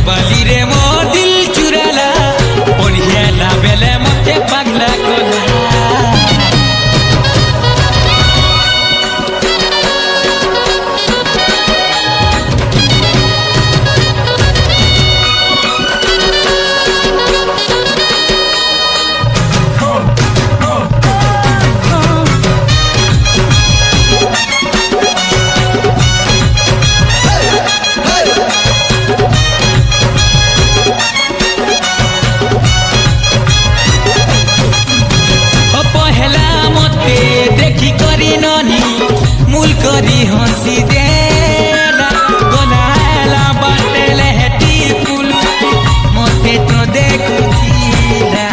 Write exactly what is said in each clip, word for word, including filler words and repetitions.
बाली रे मो दिल चुराला पढ़ियाला बेले मते पागला कोला मूल करी हंसी देला गोलाला बाटेले हेटी फूल मते तो देखुतीला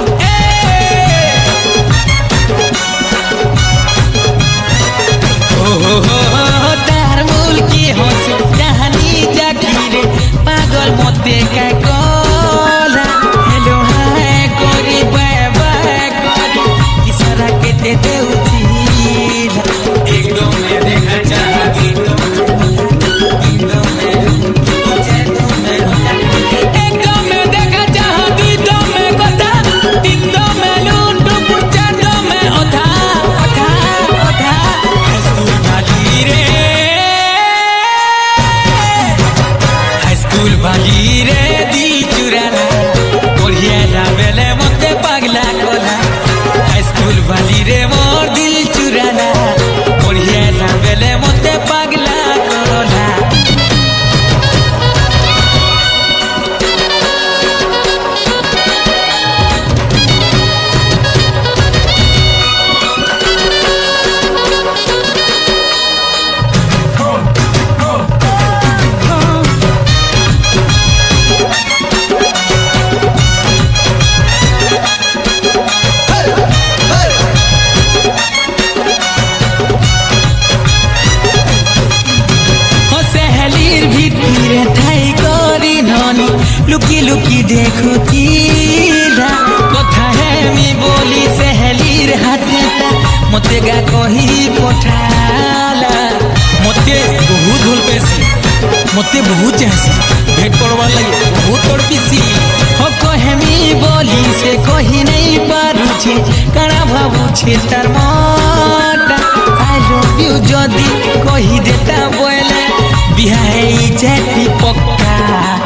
ओ हो हो तार मूल की हंसी कहानी जागिरे पागल मते का कोला हेलो हाय कोरी बाय बाय कोरी किसरा के दे देउतीला बाली रे दिल चुराला पढ़ियाला बेले मते पागला कोला हाई स्कूल बाली रे मोर दिल चुराला पढ़ियाला बेले मते पागला कोला लुकी लुकी देखुतीला कथा है मी बोली सहेलीर हाथेता मते गा कही पठाला मते बहुत भूल पेसी मते बहुत चाहसी भेट करवा लगे बहुत तड़पीसी हो कहे मी बोली से कही नहीं पारू छे काना भाबू छे तार मटा आई लव यू जदी कही देता बोले बिहा है जाती पक्का।